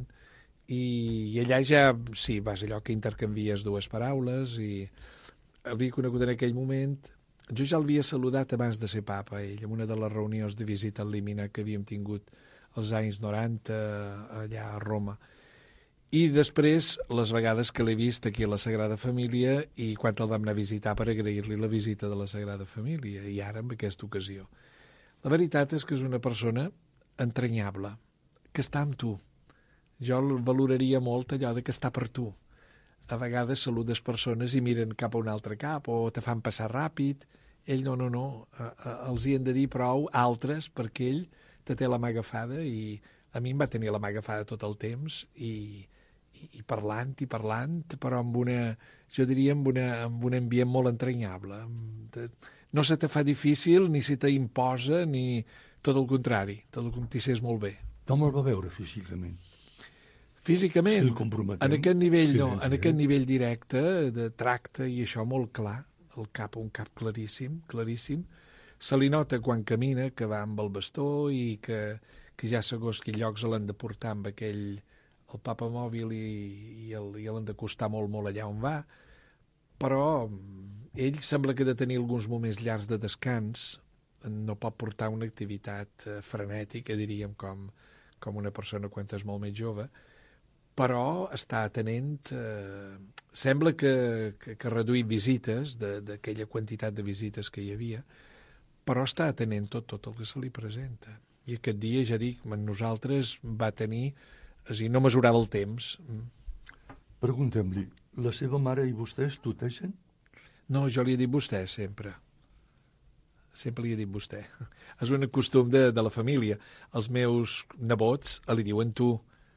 I allà ja, sí, vas allò que intercanvies dues paraules i havia conegut en aquell moment. Jo ja l'havia saludat abans de ser papa, ell, en una de les reunions de visita al Límina que havíem tingut als anys 90 allà a Roma. I després, les vegades que l'he vist aquí a la Sagrada Família i quan el vam anar a visitar per agrair-li la visita de la Sagrada Família, i ara en aquesta ocasió. La veritat és que és una persona entranyable, que està amb tu. Jo el valoraria molt allò de que està per tu. A vegades saludes persones i miren cap a un altre cap o te fan passar ràpid. Ell no. Els hi han de dir prou altres perquè ell te té la mà agafada i a mi em va tenir la mà agafada tot el temps i parlant, però amb jo diria amb un ambient molt entranyable. No se te fa difícil, ni se t'imposa, ni tot el contrari, t'hi sents molt bé. Com el va veure físicament? Físicament, en aquest nivell no, en aquest nivell directe, de tracte i això molt clar, un cap claríssim. Se li nota quan camina que va amb el bastó i que ja segons quins llocs l'han de portar amb el papa mòbil i l'han d'acostar molt allà on va, però ell sembla que ha de tenir alguns moments llargs de descans, no pot portar una activitat frenètica, diríem, com una persona quan és molt més jove, però està atenent, sembla que ha reduït visites, d'aquella quantitat de visites que hi havia, però està atenent tot el que se li presenta. I aquest dia, ja dic, amb nosaltres va tenir, no mesurava el temps. Preguntem-li, la seva mare i vostès tuteixen? No, jo li he dit vostè, sempre. Sempre li he dit vostè. És un costum de la família. Els meus nebots li diuen tu.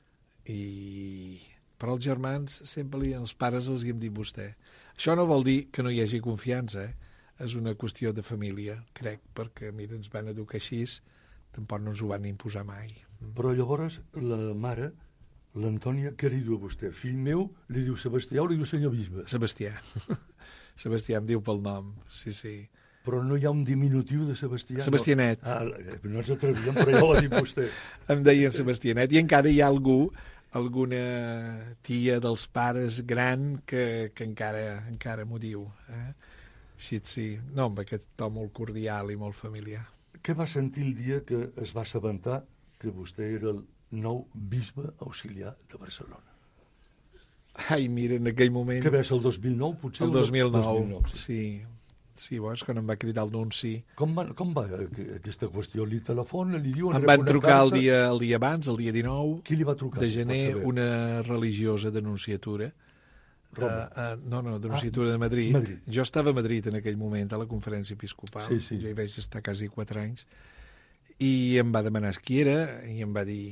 Però els germans sempre els pares els hi hem dit vostè. Això no vol dir que no hi hagi confiança, És una qüestió de família, crec, perquè, mira, ens van educar així, tampoc no ens ho van imposar mai. Però llavors la mare, l'Antònia, què li diu a vostè? Fill meu, li diu Sebastià o li diu senyor bisbe? Sebastià. Sebastià em diu pel nom, sí. Però no hi ha un diminutiu de Sebastià? Sebastianet. No ens atrevíem, però ja ho ha dit vostè. Em deien Sebastianet, i encara hi ha alguna tia dels pares gran que encara m'ho diu. Així, sí. No, amb aquest to molt cordial i molt familiar. Què va sentir el dia que es va assabentar que vostè era el nou bisbe auxiliar de Barcelona? Ai, mira, en aquell moment... Que va ser el 2009, potser? El 2009, sí. Sí, és quan em va cridar el nunci. Com va aquesta qüestió? Li telefona, li diuen... Em van trucar el dia abans, el dia 19 Qui li va trucar, de gener, una religiosa denunciatura. No, denunciatura de Madrid. Jo estava a Madrid en aquell moment, a la conferència episcopal. Sí. Jo hi vaig estar quasi 4 anys. I em va demanar qui era i em va dir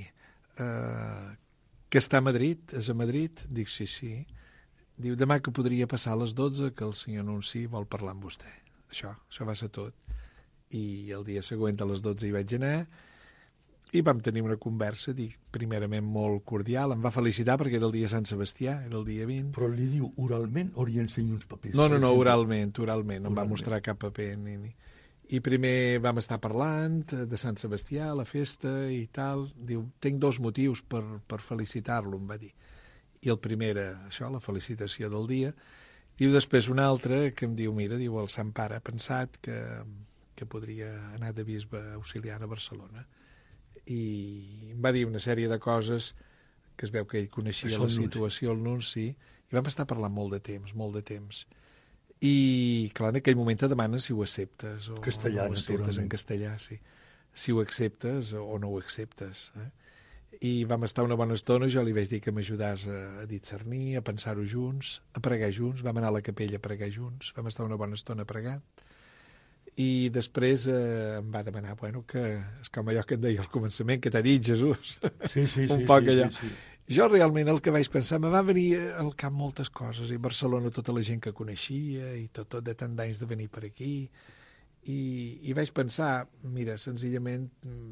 que està a Madrid, és a Madrid? Dic, sí. Diu, demà que podria passar a les 12 que el senyor Nunci vol parlar amb vostè. Això va ser tot. I el dia següent a les 12 hi vaig anar i vam tenir una conversa, dic, primerament molt cordial. Em va felicitar perquè era el dia de Sant Sebastià, era el dia 20. Però li diu oralment o li ensenya uns papers? No, oralment. No em va mostrar cap paper. I primer vam estar parlant de Sant Sebastià, la festa i tal. Diu, tinc 2 motius per felicitar-lo, em va dir. I el primer era això, la felicitació del dia. Diu després un altre que em diu, mira, diu, el Sant Pare ha pensat que podria anar de bisbe auxiliar a Barcelona. I em va dir una sèrie de coses que es veu que ell coneixia la situació, el nunci, i vam estar parlant molt de temps. I, clar, en aquell moment te demanen si ho acceptes o Castellà, no ho acceptes naturalment. en castellà, sí. Si ho acceptes o no ho acceptes. I vam estar una bona estona, jo li vaig dir que m'ajudàs a discernir, a pensar-ho junts, a pregar junts, vam anar a la capella a pregar junts, vam estar una bona estona pregant, i després em va demanar, bueno, que és com allò que et deia al començament, que t'ha dit Jesús, Sí, un poc allò. Sí. Jo realment el que vaig pensar, me va venir al cap moltes coses, i Barcelona tota la gent que coneixia, i tot de tant d'anys de venir per aquí, i vaig pensar, mira, senzillament,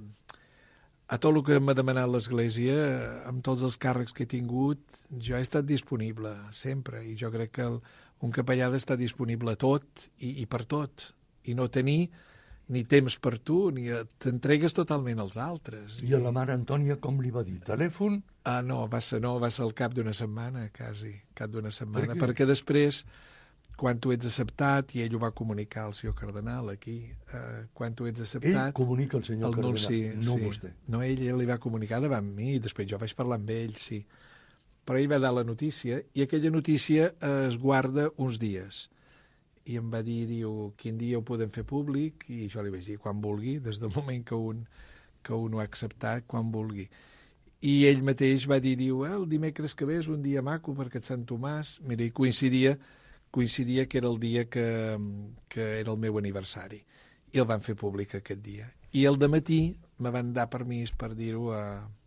a tot el que m'ha demanat l'Església, amb tots els càrrecs que he tingut, jo he estat disponible, sempre, i jo crec que un capellà ha d'estar disponible a tot i per tot, i no tenir ni temps per tu, ni t'entregues totalment als altres. I a la mare Antònia com li va dir? Telèfon? No, va ser al cap d'una setmana, quasi, cap d'una setmana, Per què? perquè després, quan tu ets acceptat, i ell ho va comunicar al senyor cardenal aquí, quan tu ets acceptat... Ell comunica al senyor cardenal, nunci, no sí. vostè. No, ell li va comunicar davant mi, i després jo vaig parlar amb ell, sí. Però ell va dar la notícia, i aquella notícia es guarda uns dies. I em va dir, diu, quin dia ho podem fer públic? I jo li vaig dir, quan vulgui, des del moment que un ho ha acceptat, quan vulgui. I ell mateix va dir, diu, el dimecres que ve és un dia maco perquè et Sant Tomàs... Mira, i coincidia que era el dia que era el meu aniversari. I el van fer públic aquest dia. I el dematí me van dar permís per dir-ho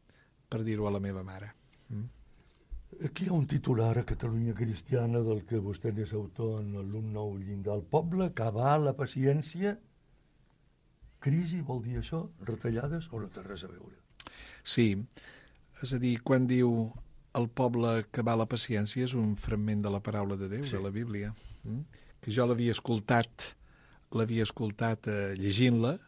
a la meva mare. Aquí hi ha un titular a Catalunya Cristiana del que vostè n'és autor en l'Un nou llindar al poble, acabar la paciència. Crisi vol dir això? Retallades o no té res a veure? Sí, és a dir, quan diu el poble acabar la paciència és un fragment de la paraula de Déu, sí, de la Bíblia, que jo l'havia escoltat llegint-la,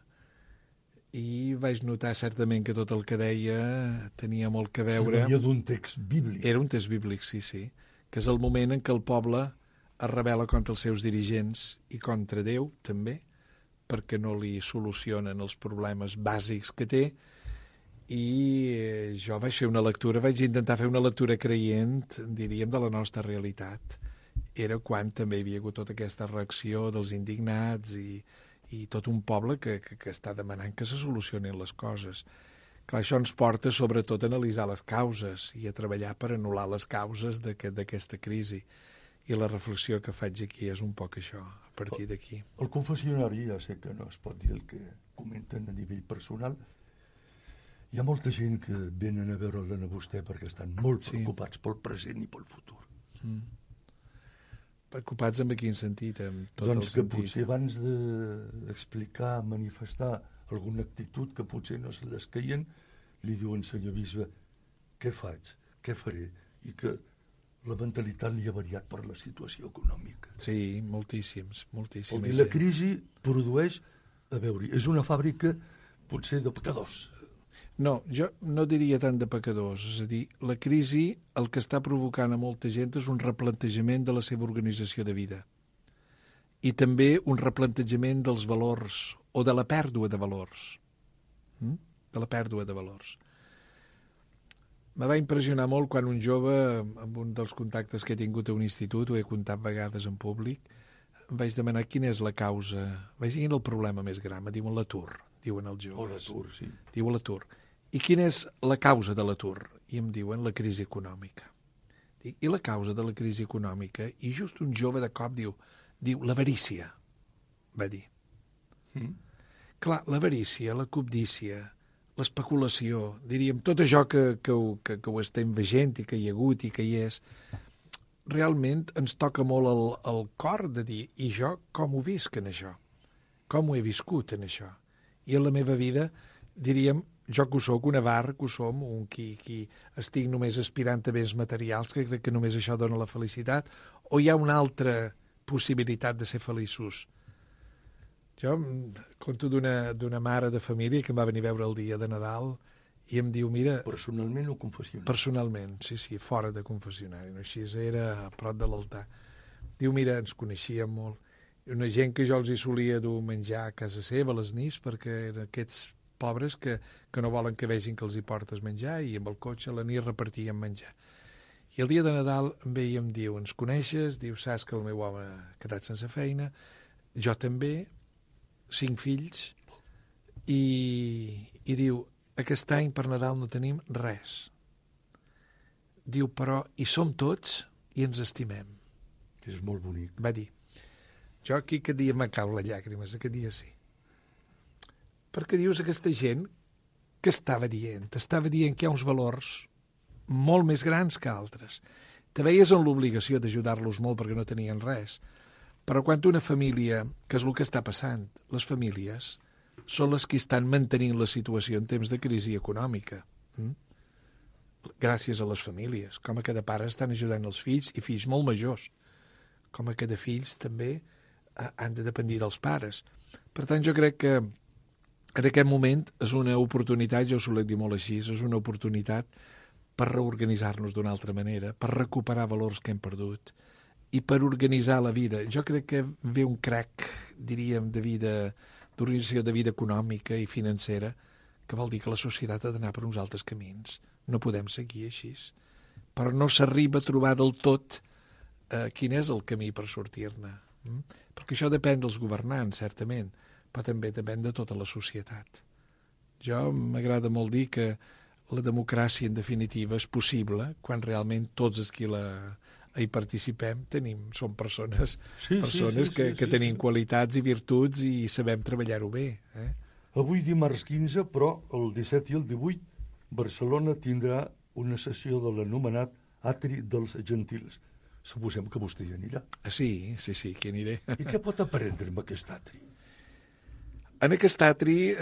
i vaig notar certament que tot el que deia tenia molt que veure... Venia d'un text bíblic. Era un text bíblic, sí, que és el moment en què el poble es rebel·la contra els seus dirigents i contra Déu, també, perquè no li solucionen els problemes bàsics que té, i jo vaig intentar fer una lectura creient, diríem, de la nostra realitat. Era quan també hi havia hagut tota aquesta reacció dels indignats i tot un poble que està demanant que se solucionin les coses. Clar, això ens porta sobretot a analitzar les causes i a treballar per anul·lar les causes d'aquesta crisi. I la reflexió que faig aquí és un poc això, a partir d'aquí. El confessionari, ja sé que no es pot dir el que comenten a nivell personal, hi ha molta gent que venen a veure'l a vostè perquè estan molt preocupats pel present i pel futur. Preocupats en quin sentit? En tot doncs el que sentit. potser abans d'explicar, manifestar alguna actitud que potser no se les caien, li diuen, senyor bisbe, què faig, què faré? I que la mentalitat li ha variat per la situació econòmica. Sí, moltíssims. Vol dir, la Sí. crisi produeix, a veure, és una fàbrica potser de pecadors. No, jo no diria tant de pecadors. És a dir, la crisi el que està provocant a molta gent és un replantejament de la seva organització de vida. I també un replantejament dels valors, o de la pèrdua de valors. De la pèrdua de valors. Me va impressionar molt quan un jove, amb un dels contactes que he tingut a un institut, ho he contat vegades en públic, em vaig demanar quina és la causa. Vaig dir, quin és el problema més gran? Me diuen l'atur, diuen els joves. O l'atur, sí. Diuen l'atur. I quina és la causa de l'atur? I em diuen la crisi econòmica. Dic, i la causa de la crisi econòmica? I just un jove de cop diu l'avarícia, va dir. Clar, l'avarícia, la cobdícia, l'especulació, diríem, tot això que ho estem veient i que hi ha hagut i que hi és, realment ens toca molt el cor de dir, i jo com ho visc en això? Com ho he viscut en això? I en la meva vida, diríem, jo que ho soc, un avar, que ho som, un qui estic només aspirant a béns materials, que crec que només això dona la felicitat, o hi ha una altra possibilitat de ser feliços? Jo conto d'una mare de família que em va venir a veure el dia de Nadal i em diu, mira... Personalment o confessionari? Personalment, sí, fora de confessionari. No? Així era a prop de l'altar. Diu, mira, ens coneixíem molt. Una gent que jo els hi solia dur menjar a casa seva, a les nits, perquè eren aquests pobres que no volen que vegin que els hi portes menjar, i amb el cotxe a la nit repartien menjar. I I el dia de Nadal em ve i em diu, ens coneixes? Diu, saps que el meu home ha quedat sense feina, jo també, 5 fills, i diu, aquest any per Nadal no tenim res. Diu, però hi som tots i ens estimem. Que és molt bonic. Va dir, jo aquí aquest dia me cau la llàgrimes, aquest dia sí. Perquè dius aquesta gent que estava dient que hi ha uns valors molt més grans que altres. Te veies en l'obligació d'ajudar-los molt perquè no tenien res. Però quan una família, que és el que està passant, les famílies són les que estan mantenint la situació en temps de crisi econòmica. Gràcies a les famílies. Com a cada pare estan ajudant els fills, i fills molt majors. Com a cada fills també han de dependir dels pares. Per tant, jo crec que en aquest moment és una oportunitat, jo ho solec dir molt així, és una oportunitat per reorganitzar-nos d'una altra manera, per recuperar valors que hem perdut i per organitzar la vida. Jo crec que ve un crac, diríem, d'organització de vida econòmica i financera, que vol dir que la societat ha d'anar per uns altres camins. No podem seguir així. Però no s'arriba a trobar del tot quin és el camí per sortir-ne. Perquè això depèn dels governants, certament, però també depèn de tota la societat. Jo m'agrada molt dir que la democràcia, en definitiva, és possible quan realment tots els que hi participem som persones que tenim qualitats i virtuts i sabem treballar-ho bé. Avui dimarts 15, però el 17 i el 18, Barcelona tindrà una sessió de l'anomenat Atri dels Gentils. Suposem que vostè hi anirà. Sí, que aniré. I què pot aprendre amb aquest atri? En aquest atri,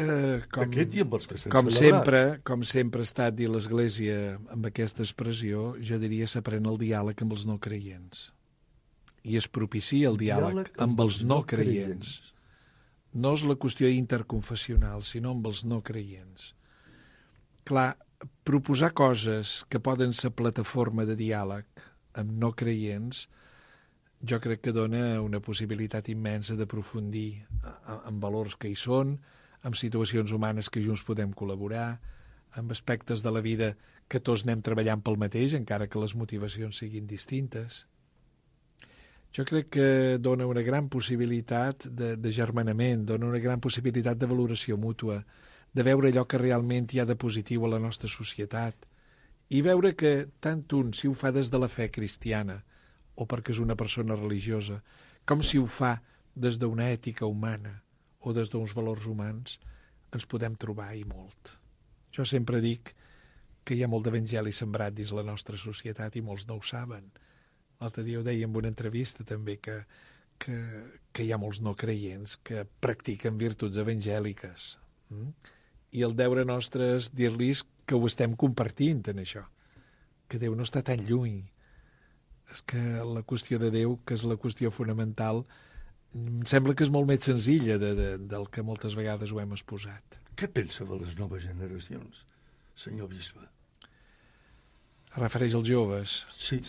com sempre ha estat dit l'Església amb aquesta expressió, jo diria s'aprèn el diàleg amb els no creients. I es propicia el diàleg amb els no creients. No és la qüestió interconfessional, sinó amb els no creients. Clar, proposar coses que poden ser plataforma de diàleg amb no creients, jo crec que dona una possibilitat immensa d'aprofundir en valors que hi són, en situacions humanes que junts podem col·laborar, en aspectes de la vida que tots anem treballant pel mateix, encara que les motivacions siguin distintes. Jo crec que dona una gran possibilitat de germanament, dona una gran possibilitat de valoració mútua, de veure allò que realment hi ha de positiu a la nostra societat, i veure que tant un, si ho fa des de la fe cristiana, o perquè és una persona religiosa, com si ho fa des d'una ètica humana o des d'uns valors humans, ens podem trobar i molt. Jo sempre dic que hi ha molt d'evangeli sembrat dins la nostra societat i molts no ho saben. L'altre dia ho deia en una entrevista també que hi ha molts no creients que practiquen virtuts evangèliques. I el deure nostre és dir-los que ho estem compartint en això, que Déu no està tan lluny. És que la qüestió de Déu, que és la qüestió fonamental, em sembla que és molt més senzilla del que moltes vegades ho hem exposat. Què pensa de les noves generacions, senyor bisbe? Es refereix als joves? Sí.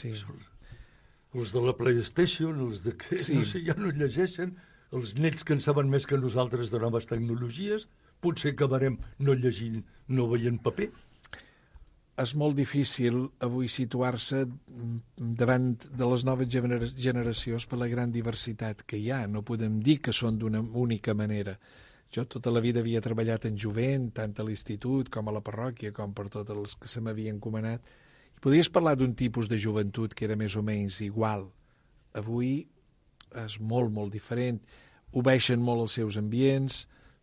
Els de la PlayStation, els de que no sé, ja no llegeixen, els nets que en saben més que nosaltres de noves tecnologies, potser acabarem no llegint, no veient paper. És molt difícil avui situar-se davant de les noves generacions per la gran diversitat que hi ha. No podem dir que són d'una única manera. Jo tota la vida havia treballat en jovent, tant a l'institut com a la parròquia, com per tots els que se m'havien encomanat. I podies parlar d'un tipus de joventut que era més o menys igual. Avui és molt, molt diferent. Obeeixen molt els seus ambients,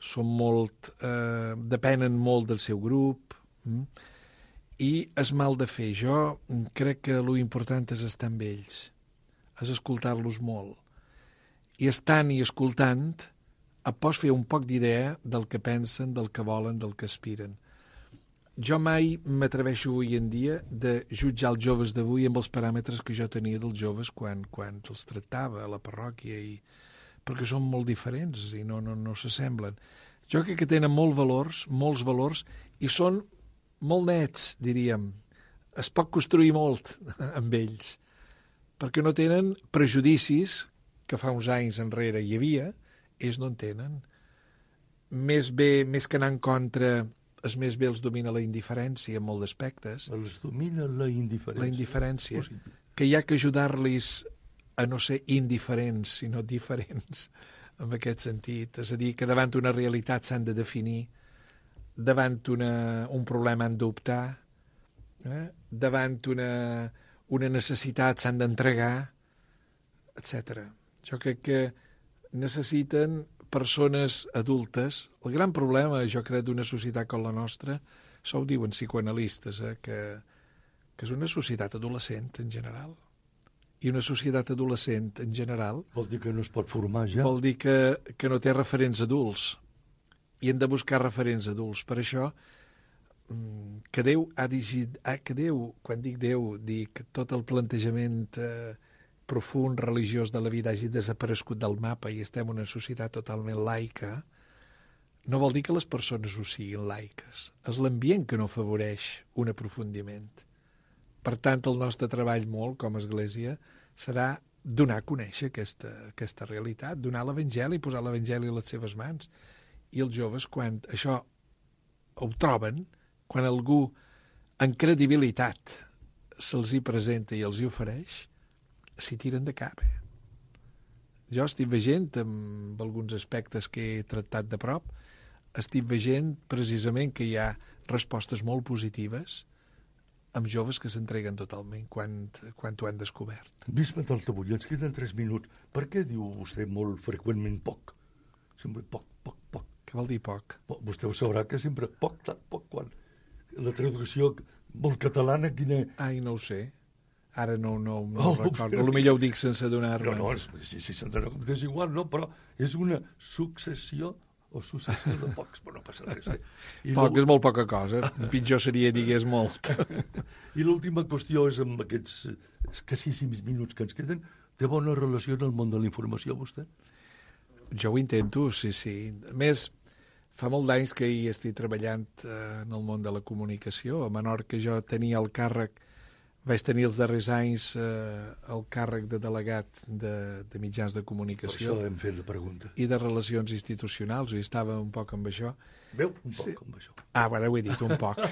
depenen molt del seu grup, i és mal de fer. Jo crec que l'important és estar amb ells, és escoltar-los molt. I estant i escoltant, pots fer un poc d'idea del que pensen, del que volen, del que aspiren. Jo mai m'atreveixo avui en dia de jutjar els joves d'avui amb els paràmetres que jo tenia dels joves quan els tractava a la parròquia, perquè són molt diferents i no s'assemblen. Jo crec que tenen molts valors, i són molt nets, diríem. Es pot construir molt amb ells, perquè no tenen prejudicis que fa uns anys enrere hi havia, ells no en tenen. Més que anar en contra els més bé els domina la indiferència en molts aspectes. Els domina la indiferència. La indiferència. Possible. Que hi ha que ajudar-los a no ser indiferents, sinó diferents, en aquest sentit. És a dir, que davant una realitat s'han de definir, davant un problema han d'optar, davant una necessitat s'han d'entregar, etc. Jo crec que necessiten persones adultes. El gran problema, jo crec, d'una societat com la nostra, això ho diuen psicoanalistes, que és una societat adolescent en general. I una societat adolescent en general... Vol dir que no es pot formar ja? Vol dir que no té referents adults. I hem de buscar referents adults. Per això, que Déu ha dirigit... Que Déu, quan dic Déu, dic tot el plantejament profund, religiós de la vida hagi desaparegut del mapa i estem en una societat totalment laica, no vol dir que les persones ho siguin laiques. És l'ambient que no afavoreix un aprofundiment. Per tant, el nostre treball molt, com a Església, serà donar a conèixer aquesta realitat, donar l'Evangeli, posar l'Evangeli a les seves mans. I els joves, quan això ho troben, quan algú en credibilitat se'ls hi presenta i els hi ofereix, s'hi tiren de cap. Jo estic veient, amb alguns aspectes que he tractat de prop, estic veient precisament que hi ha respostes molt positives amb joves que s'entreguen totalment quan ho han descobert. Bisbe d'Altabull, ens queden 3 minuts. Per què diu vostè molt freqüentment poc? Sempre poc. Què vol dir poc? Vostè ho sabrà que sempre poc, quan... La traducció molt catalana, quina... Ai, no ho sé. Ara no ho recordo. Potser ho dic sense donar-me. No, si se'n dona compte és igual, no? Però és una successió de pocs, però no passa res. Poc és molt poca cosa. Pitjor seria digués molt. I l'última qüestió és amb aquests escassíssims minuts que ens queden. Té bona relació en el món de la informació, vostè? Jo ho intento, sí. A més, fa molt d'anys que hi estic treballant en el món de la comunicació. A Menorca jo tenia el càrrec, vaig tenir els darrers anys el càrrec de delegat de mitjans de comunicació. Per això hem fet la pregunta. I de relacions institucionals, i estava un poc amb això. Veu? Un poc amb això. Bueno, ho he dit, un poc.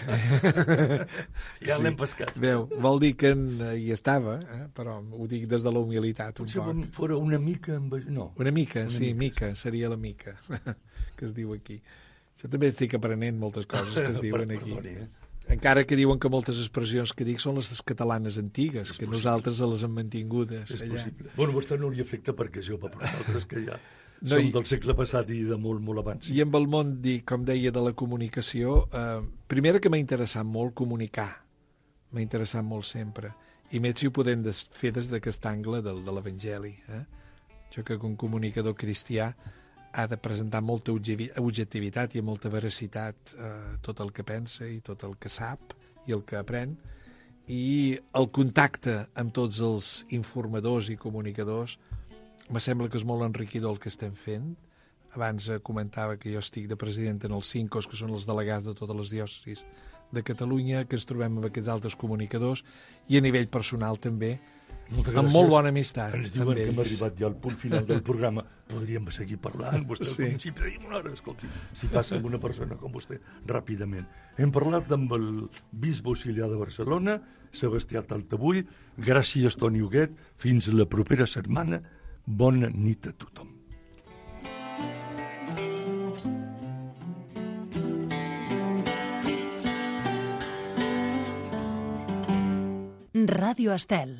Ja l'hem pescat. Veu, vol dir que hi estava, però ho dic des de la humilitat, un poc. Potser fora una mica amb això, no. Una mica, sí, mica, seria la mica, que es diu aquí. Jo també estic aprenent moltes coses que es diuen aquí. Perdoni, Encara que diuen que moltes expressions que dic són les catalanes antigues, que nosaltres les hem mantingudes. És allà. possible. Bueno, vostè no li afecta perquè és jove, però nosaltres que ja som del segle passat i de molt, molt abans. I amb el món, com deia, de la comunicació, primera que m'ha interessat molt comunicar. M'ha interessat molt sempre. I més si ho podem fer des d'aquest angle de l'Evangeli. Jo que com comunicador cristià ha de presentar molta objectivitat i molta veracitat tot el que pensa i tot el que sap i el que aprèn. I el contacte amb tots els informadors i comunicadors me sembla que és molt enriquidor el que estem fent. Abans comentava que jo estic de president en els CINCOs, que són els delegats de totes les diòcesis de Catalunya, que ens trobem amb aquests altres comunicadors, i a nivell personal també, amb molt bona amistat. Ens diuen que hem arribat ja al punt final del programa. Podríem seguir parlant. Vostè al principi deia una hora, escolti, si passa amb una persona com vostè, ràpidament. Hem parlat amb el bisbe auxiliar de Barcelona, Sebastià Taltabull. Gràcies, Toni Huguet. Fins la propera setmana. Bona nit a tothom. Ràdio Estel.